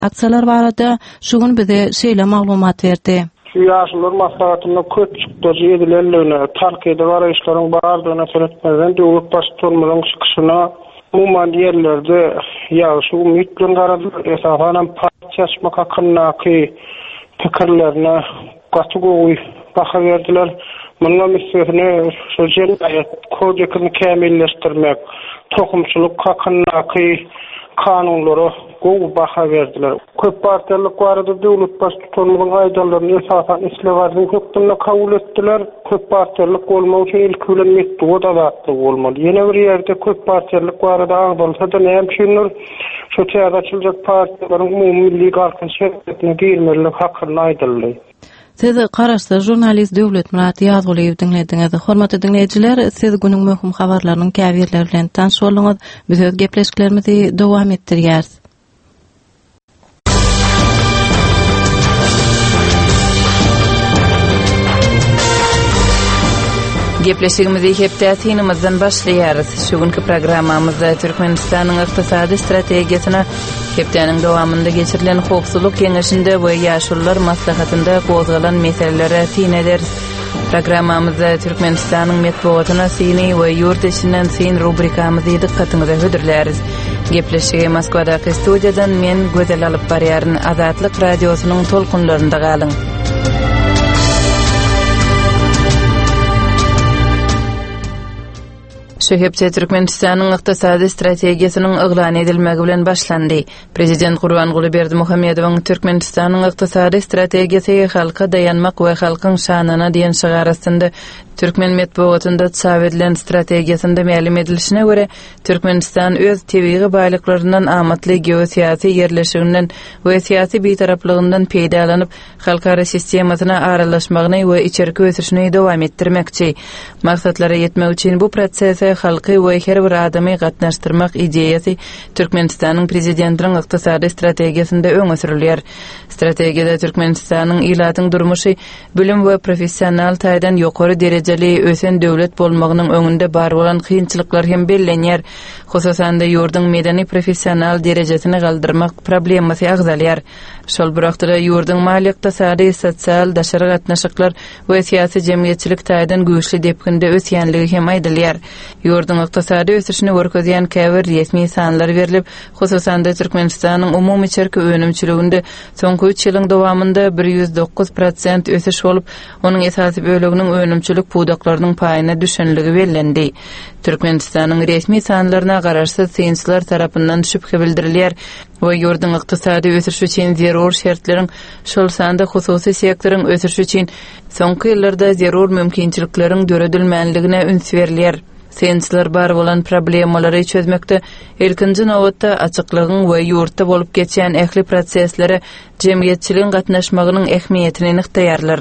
aksalar barada şugun bize şeýle maglumat berdi. Yaşlılar maslahatında köp çıktı edilenlerine, Türkiye'de arayışların bağırdığına söyletmeden devlet başkanlarının çıkışına umuman yerlerde yağışı ümitlen karadılar. Esafanen partiyasmak hakkındaki fikirlerine katı koğuy baka verdiler. Bununla müstehine sosyal kodekini kamilleştirmek, tokumçuluk hakkındaki kanunları goğu baka verdiler. Köp partiyalık vardı devlet başkanlarının aydallarını esasen İslevar'ın hükümünü kabul ettiler. Köp partiyalık olmak için ilk ülenmekti, o da dağıtlı olmalı. Yine bir yerde köp partiyalık vardı ağdalsa da ne hemşinler sosyal açılacak partiyaların umumillik halkın şerefetine girmelilik hakkında aydallı. Siz Karaşda jurnalist Döwlet Murat Ýazgulyw dinlediňiz. Hormatly dinleýijiler, siz günüň möhüm habarlarynyň käbirleri bilen tanış bolýaňyz. Biz öz gepleşiklerimizi dowam etdirýäris. Gepleşigimizi hepdätinimizden başlaýarys. Şugunky programmamyzda Türkmenistanyň ykdysady strategiýasyna hepdäniň dowamynda geçirilen howpsuzlyk keňeşinde we ýaşullar maslahatynda gozgalan meselelere tin ederiz. Programmamyzda Türkmenistanyň medeniýetyna syny we ýurt içinden syn rubrikamyzy dikkatyňyza hödürläris. Gepleşigi Moskwadaky studiýadan men Gözel alyp barýaryn Azatlyk radiosynyň tolkunlarynda galyň. Şehipçe Türkmenistanyň ykdysady strategiýasynyň yglan edilmegi bilen başlandy. Prezident Gurbanguly Berdimuhammedowyň Türkmenistanyň ykdysady strategiýasy halka dayanmak we halkyň şanyna diýen şygarasynda Türkmen medeniýetinde çap edilen strategiýasynda ma'lum edilişine göre Türkmenistan öz tebii baýlyklaryndan amatly geosiýasy ýerleşiginden we siýasy betaraplygyňdan peýdalanyp halkara sistemasyna aralaşmagyny we içerki ösüşini dowam etdirmekçi. Maksatlara ýetmek üçin bu prosesde halky we her bir adamy gatnaşdyrmak ideýasy Türkmenistanyň prezidentiniň ykdysady strategiýasynda öňe sürilýär. Strategiýada Türkmenistanyň ilatyň durmuşy, bilim we professional taýdan ýokary derejeli ösen döwlet bolmagynyň öňünde bar bolan kynçylyklar hem bellenýär. Hususan da ýurdun medeni professional derejesini galdyrmak problemasy agzalýar. Şol bir wagtda ýurdun mali ykdysady, sosial, daşary gatnaşyklar we siýasy jemgyýetçilik taýdan güýçli depkinde ösýänligi hem aýdylýar. Ýurdun ykdysady ösüşini görkezýän käbir resmi sanlar berilip, hususan da Türkmenistanyň umumy içerki önümçiliginde soňky 3 ýylyň dowamynda 109% ösüş bolup, onuň esasy böleginiň önümçilik pudaklarynyň paýyna düşenligi bellendi. Türkmenistanyň resmi sanlaryna garaşsa synslar tarapyndan şüphe bildirilýär we ýurdun ykdysady ösüşi üçin zerur şertleriň şol sanda hususy sektoryň ösüşi üçin soňky ýyllarda zerur mümkinçilikleriň döredilmänligine üns berilýär. Synslar bar bolan problemalary çözmekde ilkinji nowatda açyklygyň we ýurtda bolup geçen ähli proseslere jemgyýetçiligiň gatnaşmagynyň ähmiýetini nykdaýarlar.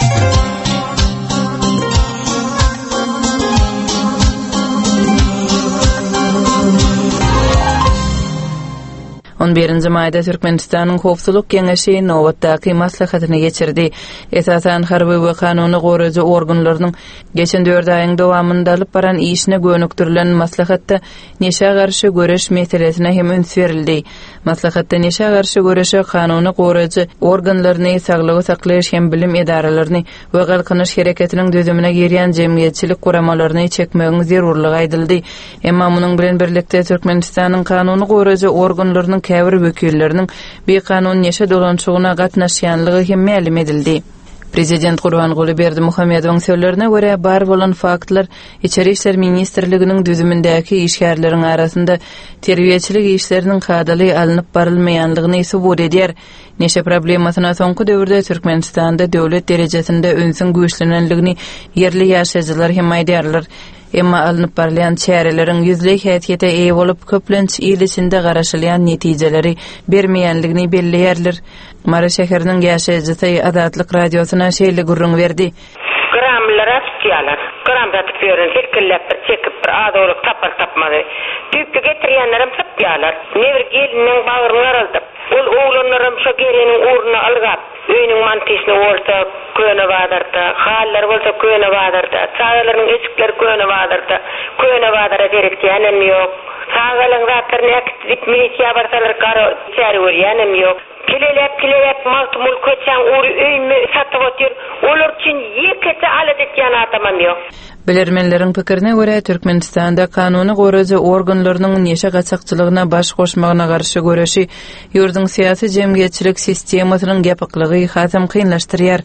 11-nji maýda Türkmenistanyň howpsuzlyk keňeşi nowatdaky maslahatyny geçirdi. Esasen harby we kanuny goraýjy organlarynyň geçen 4 aýyň dowamynda alyp baran işine gönüktirilen maslahatda neşe garşy göreş meselesine hem üns berildi. Maslahatda neşe garşy göreşe kanuny goraýjy organlaryny saglygy saklaýyş hem bilim edaralaryny we galkynyş hereketiniň düzümine girýän jemgyýetçilik guramalaryny çekmegiň zerurlygy aýdyldy. Emma munyň bilen birlikde Türkmenistanyň kanuny goraýjy organlarynyň käbir wekilleriniň bir kanun neşe dolanşygyna gatnaşýanlygy hem ma'lum edildi. Prezident Gurbanguly Berdimuhammedowyň sözlerine görä bar bolan faktlar İçeri işler ministrliginiň düzümindäki işgärleriň arasynda terbiýeçilik işleriniň kadaly alınıp barylmaýanlygyny subut edýär. Neşe problemasyna soňky döwürde Türkmenistanda döwlet derejesinde önsüň güýçlenenligini yerli ýaşaýjylar hem aýdýarlar. Emma alınıp barlayan çäreleriň yüzlük häsiýete eýe bolup köplenç ýyl içinde garaşylýan netijeleri bermeýänligini belleýärler. Mara şäheriniň ýaşaýjysy Azatlyk radiosyna şeýle gurrun berdi. Gramlar atýarlar. Gramda tüpýärler, hilkillep bir çekip bir adolyk tapar tapmady. Tüpki getirýänlerim tapýarlar. Nebir geliniň bagyryny araldyp, ol oğlanlarym şo gereniň uğruna algap, öýüniň mantisini bolsa köne badarda, hallar bolsa köne badarda, çaýlaryň eşikleri köne badarda, köne badara gerekýänem ýok. Sağalan zatlarını aktif milisiya barsalar karo çare öğrenem yok. Kilelep maltumul köçen uğru öýme satıp otur. Olar için yekete alet etýän adamam yok. Bilermenleriň pikirine görä Türkmenistanda kanuny goraja organlarynyň neşe gaçakçylygyna baş goşmagyna garşy göreşi ýurdun syýasy jemgyýetçilik sistemasynyň gepiklygy hasam kynlaşdyrýar.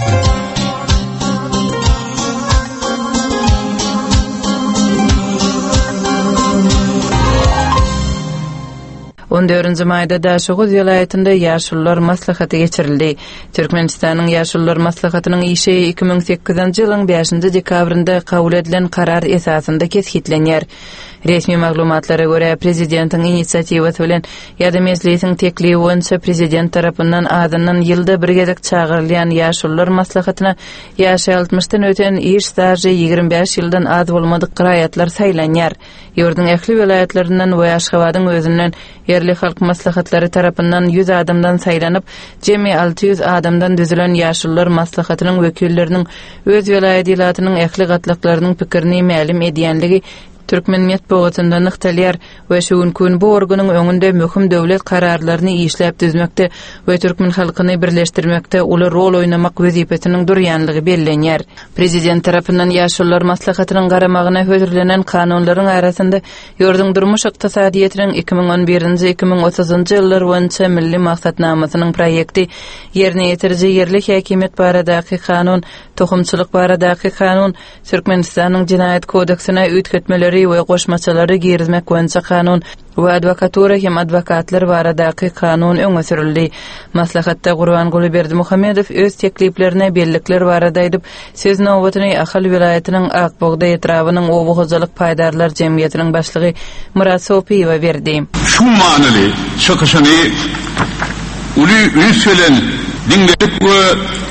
14-nji maýda Daşoğuz ýylaýatynda ýaşullar maslahaty geçirildi. Türkmenistanyň ýaşullar maslahatynyň işi 2008-nji ýylyň 5-nji dekabrynda kabul edilen karar esasynda kesgitlenýär. Resmi maglumatlara görä prezidentiň inisiatiwasy bilen ýa-da meclisiň teklibi boýunça prezident tarapyndan adyndan ýylda bir gezek çağırylýan ýaşullar maslahatyna ýaşy 60-dan öten iş staży 25 ýyldan az bolmadyk giraýatlar saýlanýar. Ýurdun ähli vilayatlarynyň we Aşgabatyň özünden yerli halk maslahatlary tarapyndan 100 adamdan saýlanyp, jemi 600 adamdan düzülen ýaşullar maslahatynyň wekilleriniň öz vilayatylatynyň ähli gatlyklarynyň pikirini mälim edýänligi Türkmen medeniýetinde nyktalýar we şunkun bu organyň öňünde möhüm döwlet kararlaryny işläp düzmekde we türkmen halkyny birleşdirmekde uly rol oynamak wezipetiniň durýanlygy bellenýär. Prezident tarapyndan ýaşullar maslahatynyň garamagyna höýdürlenen kanunlaryň arasynda ýurdun durmuş ykdysadyýetiniň 2011-nji 2030-njy ýyllar boýunça milli maksatnamasynyň proýekti, ýerine ýetiriji ýerlik häkimet baradaky kanun, tohumçylyk baradaky kanun, Türkmenistanyň Jinaýat kodeksine üýtgetmeleri we goşmaçalary girizmek boýunça kanun we adwokatura hem adwokatlar baradaky kanun öňe sürildi. Maslahatda Gurbanguly Berdimuhammedow öz tekliplerine bellikler barada edip, söz nowbatyny Ahal vilayatynyň Akbogda etrawynyň obugyjylyk paýdarlar jemgyýetiniň başlygy Murat Sopiýew berdi. Şu manyly çykyşyny uly sölen dinledik we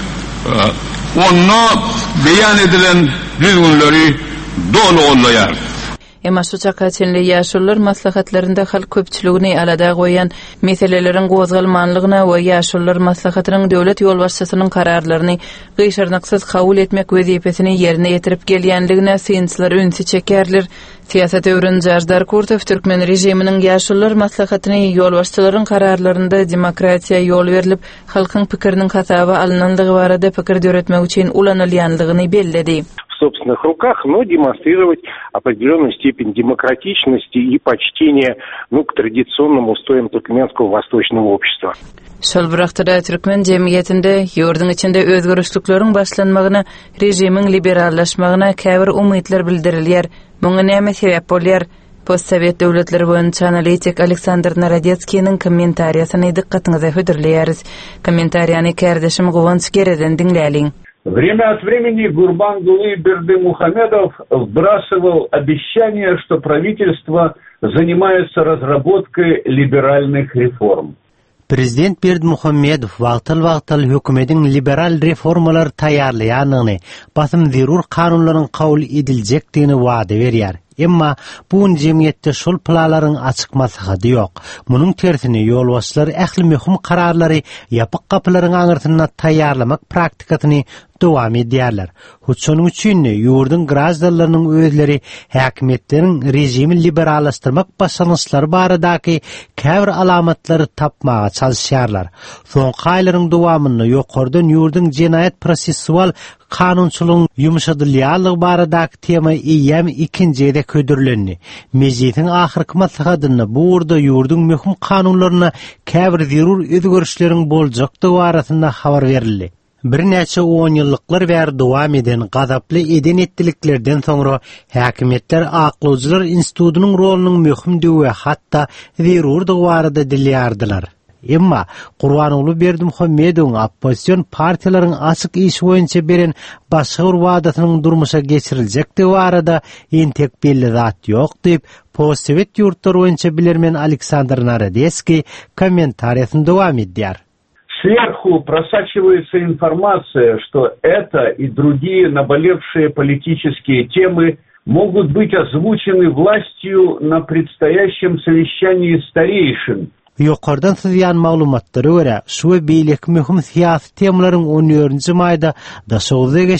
onu beýan edilen düzgünleri dolu olýar. Emma şu çakaçynly ýaşullar maslahatlarynda halk köpçüligini alada goýan meselelerin gozgalmanlygyna we ýaşullar maslahatynyň döwlet ýolbaşçysynyň kararlaryny gyşarnyksyz kabul etmek wezipesini ýerine ýetirip gelýänligine synçylar öňsi çekerler. Siyasat öwrenjärdar Kurtow Türkmen rejiminiň ýaşullar maslahatyny ýolbaşçylaryň kararlarynda demokratiýa ýol berilip, halkyň pikiriniň hasaba alynanlygy barada pikir döretmek üçin ulanylýanlygyny belledi. В собственных руках, но демонстрировать определенную степень демократичности и почтения к традиционным устоям туркменского восточного общества. Şol bıraktıda Türkmen jemgyýetinde ýurdun içinde özgörüşlikleriň başlanmagyna, rejimiň liberallaşmagyna käbir umytlar bildirilýär. Muňa näme sebäp bolýar? Postsovet döwletleri boýunça analitik Aleksandr Narodetskiň kommentariýasyny dikkatiňize höýdürleýäris. Kommentariýany kärdeşim Gowans Gereden dinläliň. Время от времени Гурбангулы Бердымухамедов вбрасывал обещание, что правительство занимается разработкой либеральных реформ. Prezident Berdimuhammedow wagtyl hökümetiň liberal reformalar taýýarlaýanyny, basym zerur kanunlaryň kabul ediljekdigini wada berýär. Emma bu jemgyýetde şol planlaryň açyk maslahaty ýok. Munyň tersine ýolbaşçylar ähli möhüm kararlary ýapyk gapylaryň aňyrtyna taýýarlamak praktikasyny dowam edýärler. Şonuň üçin ýurdun grażdanlarynyň özleri häkimetleriň rejimi liberallaşdyrmak başlanýşlary baradaky käbir alamatlary tapmaga çalışýarlar. Soňky aýlaryň dowamynda ýokardan ýurdun jinaýat prosessual kanunçylygyň ýumşadylýanlygy baradaky tema ýem ikinjide ködürlendi. Mejlisiň ahyrky maslahatynda bu urda ýurdun möhüm kanunlaryna käbir zerur özgörüşleriň boljakdygy barasynda habar berildi. Bir näçe 10 ýyllyklar bäri dowam eden gazaply eden etdiliklerden soňra häkimetler aklawjylar institutynyň rolunyň möhümdigi we hatda zerurdygy barada dilýärdiler. Emma Gurbanguly Berdimuhammedow opposision partiýalaryň açyk iş boýunça beren başga bir wadatynyň durmuşa geçiriljekdigi barada entek belli zat ýok diýip postsovet ýurtlar boýunça bilermen Aleksandr Narodetski kommentariýasyny dowam edýär. Сверху просачивается информация, что это и другие наболевшие политические темы могут быть озвучены властью на предстоящем совещании старейшин. Ýokardan syzýan maglumatlary görä, şu beýlek möhüm syýasy temalaryň 14-nji maýda Daşoğuzda geçjek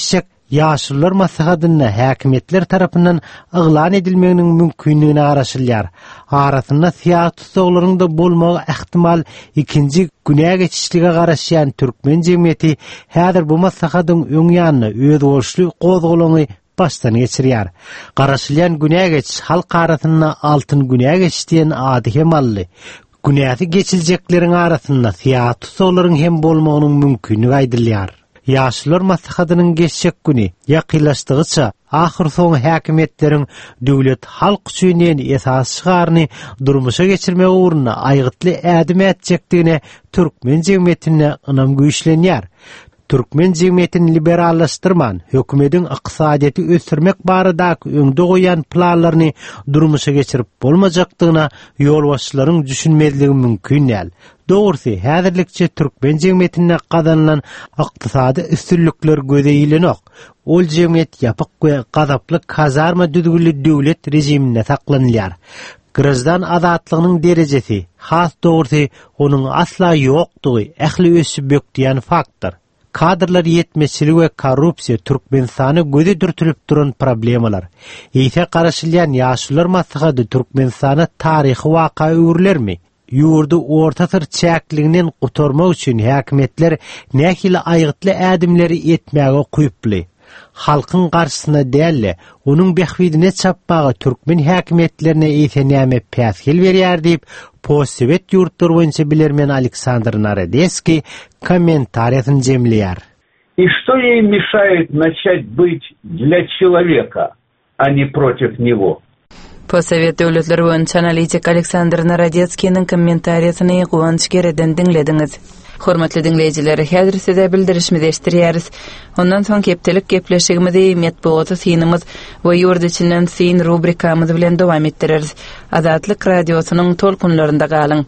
Yaşlılar maslahatyna häkimetler tarapyndan yglan edilmeginiň mümkinligine garaşylýar. Arasynda siýasatçylaryň da bolmagy ähtimal ikinji günä geçişlige garaşýan türkmen jemgyýeti häzir bu maslahatyň öň ýanyna öz bolşly gozgulany baştan geçirýär. Garaşylýan günä geçiş halk arasynda altyn günä geçiş diýen ady hem ally. Günäsi geçiljeklerin arasynda siýasatçylaryň hem bolmagynyň mümkinligi aýdylýar. Yaşlılar maslahatynyň geçecek güni ýakynlaşdygyça ahir soň häkimetleriň döwlet halk üçin esas şygaryny durmuşa geçirmek uğruna aýgytly ädim etjekdigine türkmen jemgyýetine ynam güýçlenýär. Türkmen jemgyýetini liberallaşdyrman, hökümetiň ykdysadyty ösürmek baradaky öňde goýan planlaryny durmuşa geçirip bolmajakdygyna ýol başçylaryň düşünmezligi mümkin näl. Dogrusu, häzirlikçe türkmen jemgyýetine gazanlan ykdysady üstünlikler gözeýilenok. Ol jemgyýet ýapyk we gazaply kazarma düzgünli döwlet rejimine saklanýar. Grazdan azatlygynyň derejesi, has dogrusu onuň asla ýokdugy ähli ösüp bökdiýän faktor. Kadrlar yetmeçiligi we korrupsiýa Türkmenistany göze dürtülip duran problemalar. Ýete garaşylýan ýaşlylar maslahaty Türkmenistana taryhy waka öwürlermi? Ýurdu orta çäkliginden gutarmak üçin häkimetler nähili aýgytly ädimleri etmäge kuýuply. Halkyň garşysyna dälle, onuň behwidine çapmagy türkmen häkimetlerine ýetenäme päsgel berýär diýip postsovet ýurtlar boýunça bilermen Aleksandr Narodецкий комментариясын жемлияр. И что ей мешает начать быть для человека, а не против него? Postsovet döwletleri boýunça analitik Aleksandr Narodецкийниň kommentariýasyny Guwanç Gereden dinlediňiz. Hormatly dinleyijiler, häzir size bildirişimizi eşdirýäris. Ondan soň kepdelik gepleşigimizi metbuaty synymyz we ýurt içinden syn rubrikamyz bilen dowam etdireriz. Azatlyk radiosynyň tolkunlarynda galyň.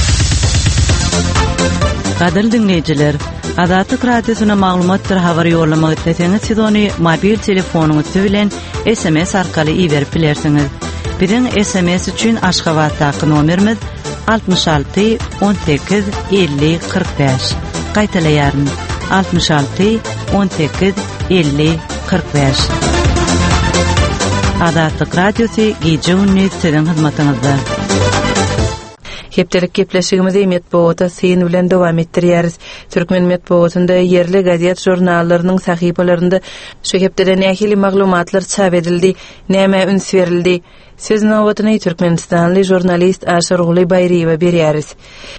Gadal dinleyijiler, Azatlyk radiosyna maglumatlar habar ýollamagy etseňiz siz ony mobil telefonuňyz bilen SMS arkaly iýerip bilersiňiz. Biziň SMS üçin Aşgabatdaky nomerimiz 66 18 50 45. Gaýtalaýaryn 66 18 50 45. Azatlyk radiosy gece-gündüz siziň hyzmatyňyzda. Hepdelik gepleşigimizi metbuata syn bilen dowam etdirýäris. Türkmen metbuatynda yerli gazet jurnallarynyň sahypalarynda şu hepdede nähili maglumatlar çap edildi, näme üns berildi. Söz nowatyny Türkmenistanly jurnalist Aşar Guly Bayriýewe berýäris.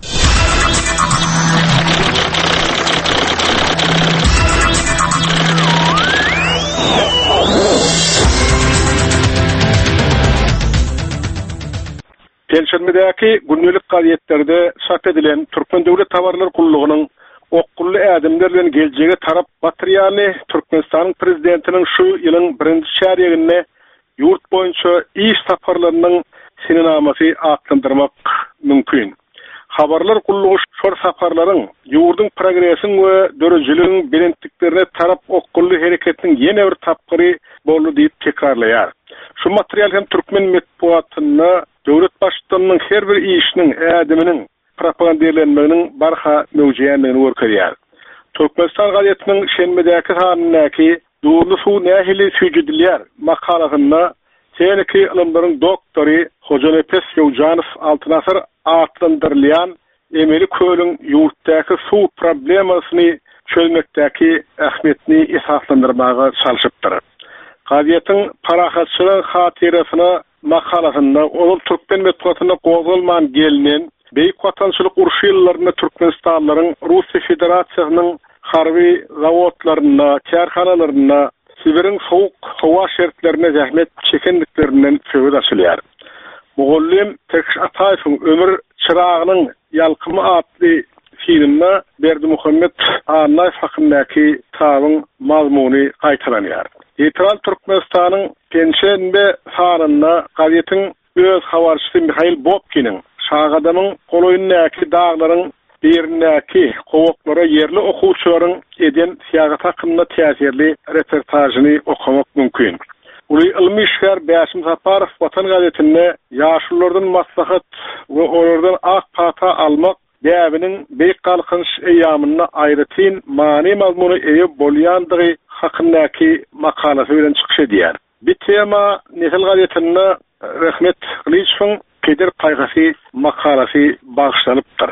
Perşembedeäki günlük gazetlerde çap edilen Türkmen Döwlet Tawarlar Gullugynyň okully ädimler bilen geljegi tarap materialy Türkmenistanyň prezidentiniň şu ýylyň 1-nji şäherinde ýurt boýunça iş saparlarynyň sininamasy atlandyrmak mümkin. Habarlar Gullugy şol saparlaryň ýurdyň progresini we dörejiligiň belentliklerine tarap okully hereketiniň ýene bir tapgyry boldy diýip tekrarlaýar. Şu material hem Türkmen metbuatyna döwlet başçylarynyň her bir işiniň ädiminiň propagandalanmagynyn barha möwjüýänligini görkezýär. Türkmenistan gazetiniň şenbedäki sanyndaky "Durly suw nähili süýjüdilýär" makalasynda Seneki ilmlaryň doktory Hoca Nefes Ýowjanow Altynasar atlandyrylýan emeli köýüň ýurtdaky suw problemasyny çözmekdäki ähmiýetini esaslandyrmaga çalışypdyr. Gazetin parahatçylyk hatirasyna makalasynda ol Türkmen metbuatyna gozulman gelinen beýik watançylyk urşy ýyllaryna Türkmenistanlaryň Russiýa Federasiýasynyň harby zawodlaryna, çärhanalaryna, Sibirin soğuk hava şertlerine zahmet çekendiklerinin söz açılıyor. Muğullim Tekş Ataýewiň ömür çırağının yalkımı adlı filmine Berdimuhammed Anaýew hakyndaky tabyň mazmuny gaýtalanýar. Ýetral Türkmenistanyň Penşenbe sanynda gazetin öz habarçysy Mihail Bobkiniň şagadamyň goloýundaky daglaryň birindäki gowaklara yerli okuwçylaryň eden siýasat hakynda täsirli reportajyny okamak mümkin. Uly ilmi işgär Bäşim Saparow Watan gazetinde ýaşlylardan maslahat we onlardan ak pata almak däwiniň beýik galkynç eýamyna aýratyn many mazmuny eýip bolýandygy hakkındaki makalası bilen çıkış ediyor. Bir tema nesel gazetinde Rahmet Kılıçfın Peder Kaygası makalası bağışlanıptır.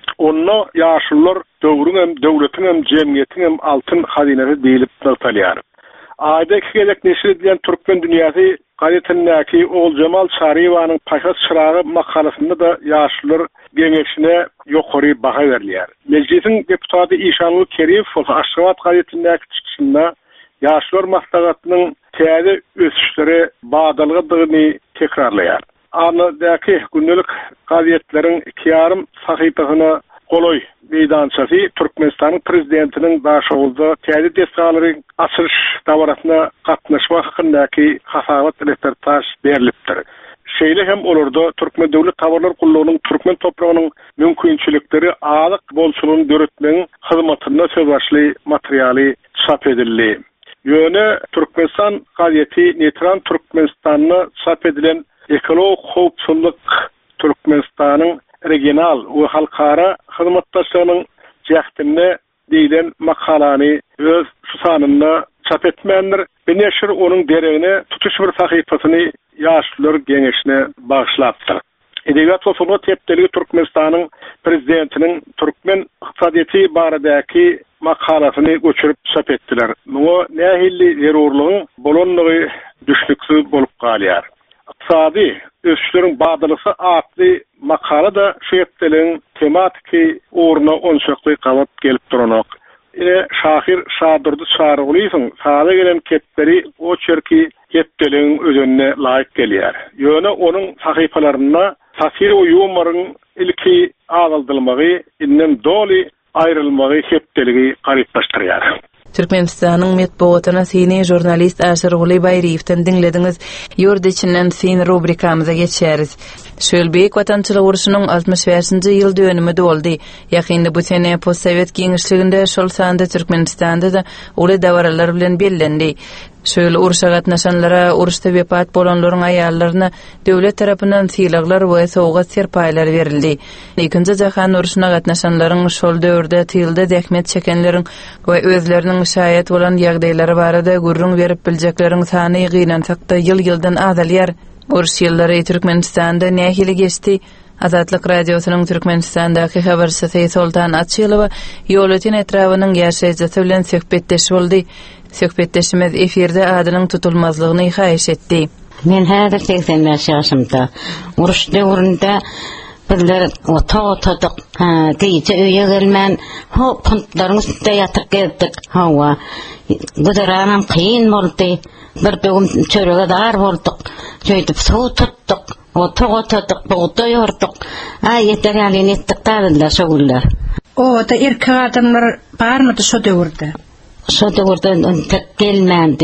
Onu yaşlılar dövrün devletin hem cemiyetin hem altın hazinesi deyilip nırtalıyar. Aydaki gelek neşir edilen Türkmen dünyası gazetindeki Oğul Cemal Çariyeva'nın Paşa Çırağı makalasında da yaşlılar gençine yukarı baha veriliyor. Meclisin deputatı İşanlı Kerimov Aşgabat gazetindeki çıkışında yaşlılar maslahatının teyze ösüşleri bağdalıdığını tekrarlayar. Anadaki günlük gazetlerin 2,5 sahifasına Koloy meydançası Türkmenistan'ın prezidentinin başolda teyze deskaların açılış davarasına katnaşma hakkındaki hasavat reportaj berilipdir. Şeyle hem olurdu Türkmen Devlet Tavarlar Kulluğu'nun Türkmen toprağının mümkünçülükleri ağırlık bolçuluğunu dörtmenin hizmetinde söz başlı materyali çap edildi. Yöne Türkmenistan gazeti Netran Türkmenistan'na çap edilen ekolog hukukçuluk Türkmenistan'ın regional ve halkara hizmetdaşlarının cehtinne deyilen makalani öz susanında çap etmeyendir. Bir neşir onun derevine tutuş bir sahifasını yaşlılar gençine bağışlattı. Edebiyat Osunu tepdeli Türkmenistan'ın prezidentinin Türkmen iktisadiyeti baradaki makalasını göçürüp çap ettiler. Bunu nehilli zerurluğun bolonluğu düşlüksü bolup kalıyar. İktisadi ösüşlerin bağdalısı adlı makala da şu etdelerin tematiki uğruna onsöklüğü kalıp gelip durunak. Yine Şahir Şadırdı çağrılıysan sağda gelen ketleri o çerki etdelerin özünne layık geliyor. Yöne onun sahifalarına tasir ve yumarın ilki ağıldılmağı, innen doli ayrılmağı hepdeligi gariplaştırıyor. Türkmenistan'ın metbuatına seni jurnalist Aşır Guli Bayriyev'ten dinlediniz. Yurt içinden seni rubrikamıza geçeriz. Şölbeyik vatançılık uruşunun 65. yıl dönümü doldy. Yakında bu sene postsovet giňişliginde şol sanda Türkmenistan'da da uly dawaralar bilen bellendi. Şöyle uruşa gatnaşanlara, uruşda vefat bolanlaryň aýallaryna döwlet tarapyndan syýlaglar we sowgat serpaýlar berildi. Ikinji jahan uruşuna gatnaşanlaryň şol döwürde tyýlda zähmet çekenleriň we özleriniň şaýat bolan ýagdaýlary barada gurrun berip biljekleriň sany gynansak da ýyl-ýyldan azalýar. Uruş ýyllary Türkmenistanda nähili geçdi. Azatlyk radiosynyň Türkmenistandaky habarçysy Soltan Atçylowa ýol öten etrawynyň ýaşaýjysy bilen söhbetdeş boldy. Söhbetdeşimiz efirde adynyň tutulmazlygyny haýyş etdi. Men häzir 85 ýaşymda. Uruş döwründe birler otadyk. Gece öýe gelmän, hop puntlaryň üstünde ýatyp geldik. Hawa gudaranam kyn boldy. Bir bugün çörege dar boldyk. Şeýdip suw tutdyk. Otadyk, buğday ýordyk. Yeter ýaly etdik taýdanlar şogullar. O da erkek adamlar barmydy şo döwürde? Şo döwürde tek gelmändi.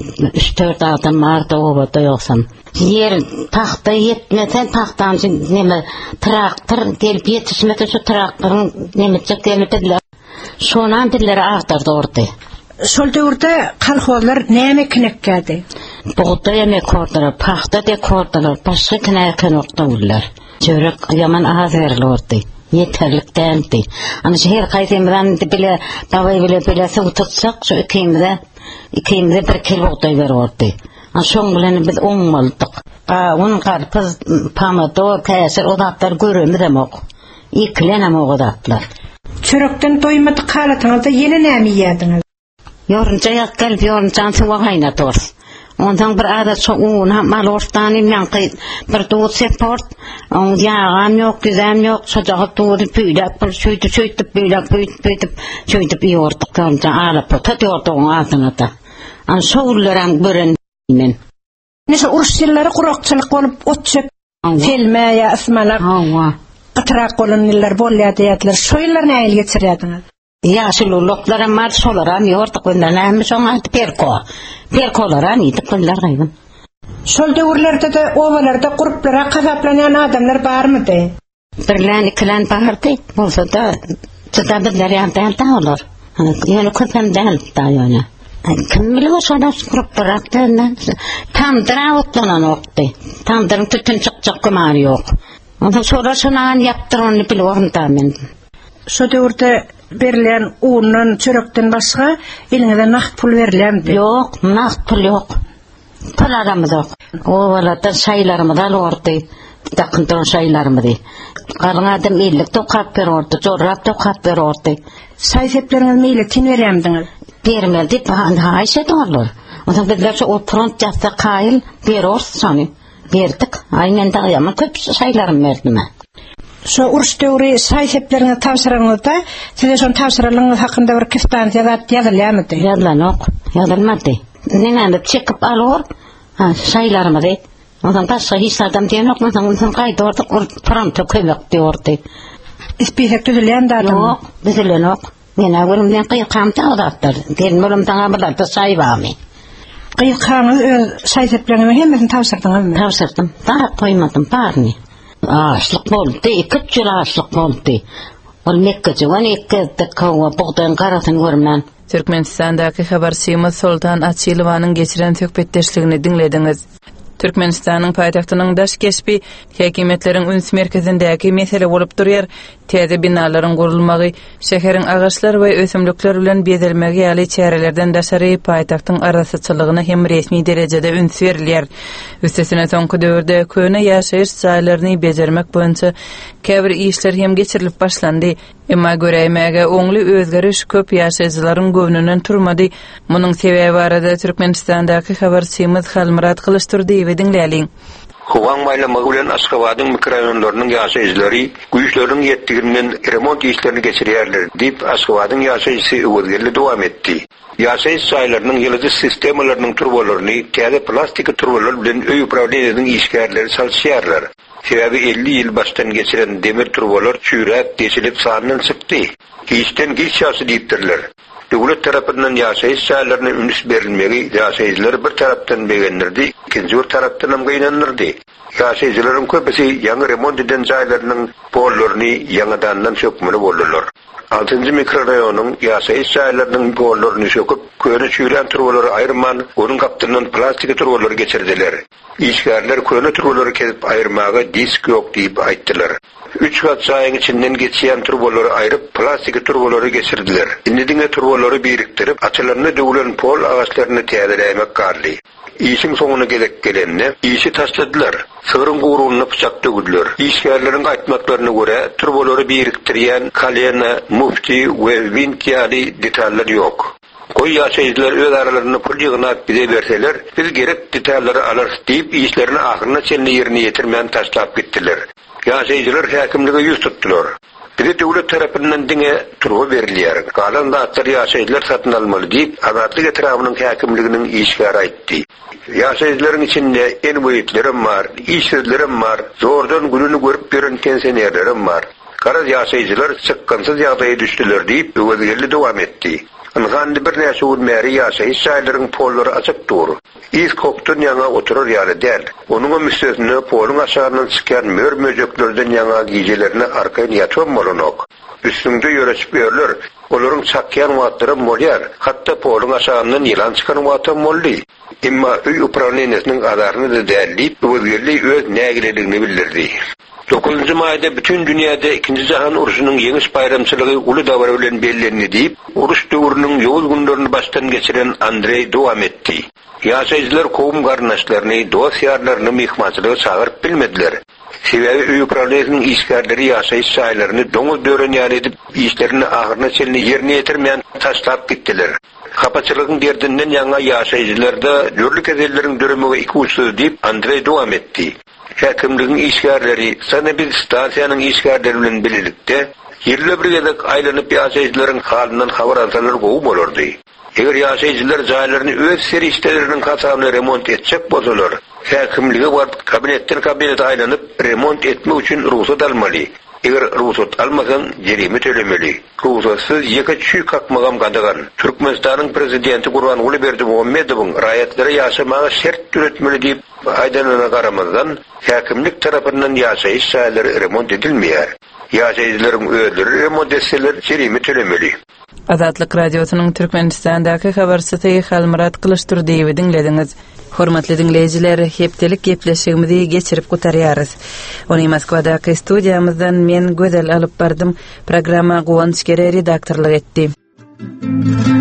3-4 adam bardy obada ýoksan. Yer taxta yetmesen taxtan neme traktor gelip yetişmese şu traktoryň nemecek gelipdiler. Şonan dilleri agdardy ordy. Şol döwürde kalhozlar näme kinekkädi? Buğday emek kordylar, paxta de kordylar, başga kinäken okdurlar. Çörek yaman az berilirdi. Yeterlik değildi. Ana şehir kaysımdan bile davayı bile suw tutsak şu ikimizde bir kilo buğday verirdi. Ana şoň bilen biz oňmaldyk. Onun karpuz, pomidor, käsir odatlar göremedimok. İklenem odatlar. Çörekden doýmady kalatyňyzda ýene näme ýediňiz? Yorunca gelip yorunca suwa haýnadyr. Ondan bir adat şu un mal ortany ýanky bir dut seport, on ýagam ýok, güzem ýok, şojagy tury püýläp, şöýtüp şöýtüp ýordyk kanca alyp tutýordyň adyna da. An şoğullarym birin. Näse uruş ýyllary gurakçylyk bolup otçep, filme ýa ismalak. Hawa. Atrak bolanlar bolýardylar. Şo ýyllar näil geçirýärdiňiz? Yaşluluklara mar şolaram ýordyk näme şoňa perkolaram ýitip gynlar gaýbyn. Şol döwürlerde de owalarda guruplara gazaplanýan adamlar barmydy? Birlän ikilän bardy. Bolsa da çytabylary ýa-da olar. Ýöne köpem däl da ýöne. Kim bilir şoňa guruplara tamdyra otlanan okdy. Tamdyryň tütün çykjak gymary ýok. Ondan sonra şoňa ýapdyrany bilýärdim men. Şo döwürde Berilen undan, çörekten başga elinize nakt pul verilemdi. Yok, nakt pul yok. Pul aramız yok. Ovalardan şaylarımı alordu. Takıntıran şaylarımı di. Kalan adam illik tokap verordu, zorrap tokap verordu. Sayfepleriniz meyle tin veremdiniz. Bermeldi, haýşe olur. Ondan bizler o front jatsa kayıl beror sani. Berdik. Aynen da ýaman köp şaylarym berdim. Şu uruş döwri sayfeplerinizi tavsyranızda size şon tavsyralygyňyz hakynda bir kiftan ýazylýarmydy? Ýazylmady. Näme çekip alor? Şaylarym di. Ondan başga hiç adam diýenok, ondan gaýdyrdy, front köpek diýordy. İspihek düzülýän adam. Yok, düzülen yok. Mena ölümden kıyıkamda odatlar. Gelin ölümden abalarda sayvami. Kıyıkamız sayfeplerinizi hemmesini tavsyrdınız mı? Tavsyrdım. Daha koymadım barni. Ağaçlık boldu. 2 ýyl ağaçlyk boldu. Ol Mekkece, 12 kova buğdaýyň garasyn görmän. Türkmenistandaky habarçymyz Sultan Atçylowanyň geçiren söhbetdeşligini dinlediňiz. Türkmenistanyň paýtagtynyň Daşkeşpi häkimetleriň üns merkezindäki mesele bolup durýar. Täze binalaryň gurulmagy, şäheriň agaçlar we ösümlikler bilen bezelmegi ýaly çärelerden daşary paýtagtyň arasyçylygyna hem resmi derejede üns berilýär. Üstesine soňky döwürde köne ýaşaýyş saýlaryny bejermek boýunça käbir işler hem geçirilip başlandy. Emma göreýmäge oňly özgeriş köp ýaşaýjylaryň göwnünden turmady. Munyň sebäbi barada Türkmenistandaky habarçymyz Halmurat Kılıçturdy we dinläliň. Howan maýlamagy bilen Aşgabatyň mikrorayonlarynyň ýaşaýjylary güýçleriň ýetdiginden remont işlerini geçirýärler diýip Aşgabatyň ýaşaýjysy öwürgeli dowam etdi. Ýaşaýyş saýlarynyň ýylydy sistemalarynyň turbolaryny täze plastik turbalar bilen öý upravleniýanyň işgärleri salçýarlar. Sebäbi 50 ýyl başdan geçiren demir turbalar çüýrät deşilip sanyny çykdy. Hiçden hiç ýaşy diýipdirler. Döwlet tarapyndan ýaşaýyş saýlaryna üns berilmegi ýaşaýjylar bir tarapdan begendirdi, ikinji bir tarapdan hem gaýnanyrdy. Ýaşaýjylaryň köpüsi ýaňy remont eden saýlarynyň pollaryny ýaňydan sökmeli boldylar. 6-njy mikrorayonyň ýaşaýyş saýlarynyň pollaryny söküp, köne çüýren turbalary aýyrman, onuň gapdyryndan plastik turbalary geçirdiler. İşgärler köne turbalary kesip aýyrmaga disk ýok diýip aýtdylar. 3 gat saýyň içinden geçýän turbalary aýryp plastik turbalary geçirdiler. Indiňe turbalary biriktirip açylaryny döwülen pol agaçlaryny täzelämek garly. İşin soňuna gelenne işi taşladylar. Sığırın gowrugyna pyçak dögüdiler. İşgärleriň aýtmaklaryna görä turbalary biriktirýän kalena, mufti we vintýaly detallar ýok. Koy ýaşaýjylar öz aralaryny pul ýygnap bize berseler, biz gerek detallary alars diýip işlerini ahyryna çenli ýerine ýetirmän taşlap gitdiler. Ýaşaýjylar häkimlige ýüz tutdular. Biri döwlet tarapyndan diňe turba berilýär. Galan zatlar ýaşaýjylar satyn almaly diýip azatlyk etrafynyň häkimliginiň işgäri aýtdy. Ýaşaýjylaryň içinde en boýutlaryň bar, işsizlerim bar, zordan gününi görüp gören pensionerlerim bar. Garaz ýaşaýjylar çykkansyz ýagdaýa düşdiler diýip öwürgeli dowam etdi. Anhandi bir näçe urmary ýaşaýyş saýlaryň pollary açyk dur. İz koptun ýaňa oturar ýaly däl. Onuň müstesine polun aşagyndan çykan mör möjeklerden ýaňa gijelerine arkaýyn ýatmam bolanok. Üstünde ýöreçip berler. Olaryň çakýan wagtlary molýar. Hatda polun aşagyndan ýylan çykan wagty molly. Emma öý upravleniýanyň adaryny da dällip, öwürgeli öz nägileligini bildirdi. 9-njy maýda bütün dünýäde 2-nji jahan uruşynyň ýeňiş bayramçylygy uly dawra bilen bellendi diýip, uruş döwrüniň ýowuz günlerini başdan geçiren Andrey dowam etdi. Ýaşaýjylar kowum garnaşlaryny, dosýarlaryny mehmançylyga çagyryp bilmediler. Sebäbi öý upravleniýanyň işgärleri ýaşaýyş saýlaryny doňuz döwrenýär edip, işlerini ahyryna çenli ýerine ýetirmän taşlap gitdiler. Hapaçylygyň derdinden ýaňa ýaşaýjylarda dörli kezeleriň döremegi 2 uçsuz diýip Andrey dowam etdi. Häkimligiň işgärleri, Sanebis stasiýanyň işgärleri bilen birlikde ýerle bir gezek aýlanyp ýaşaýjylaryň halynyň habar alsalar gowy bolardy. Eger ýaşaýjylar jaýlaryny öz serişdeleriniň hasabyna remont etjek bolsalar, häkimlige barp kabinetden kabinet aýlanyp remont etmek üçin ruhsat almaly. Eger ruhsat almasan, jerime tölemeli. Ruhsatsız ýeke çüý kakmagam gadagan. Türkmenistanyň prezidenti Gurbanguly Berdimuhammedowyň raýatlary ýaşamaga şert türetmeli diýip aýdanyna garamazdan, häkimlik tarapyndan ýaşaýyş saýlary remont edilmeýär. Ýaşaýjylaryň özleri remont etseler jerime tölemeli. Azatlyk radiosynyň Türkmenistandaky habarçysy Halmurat Kılıçdurdiýewi dinlediňiz. Hormatly dinleyijiler, hepdelik gepleşigimizi geçirip gutarýarys. Ony Moskwadaky studiýamyzdan men Gözel alyp bardym. Programma Gowanç Gere redaktorlyk etdi.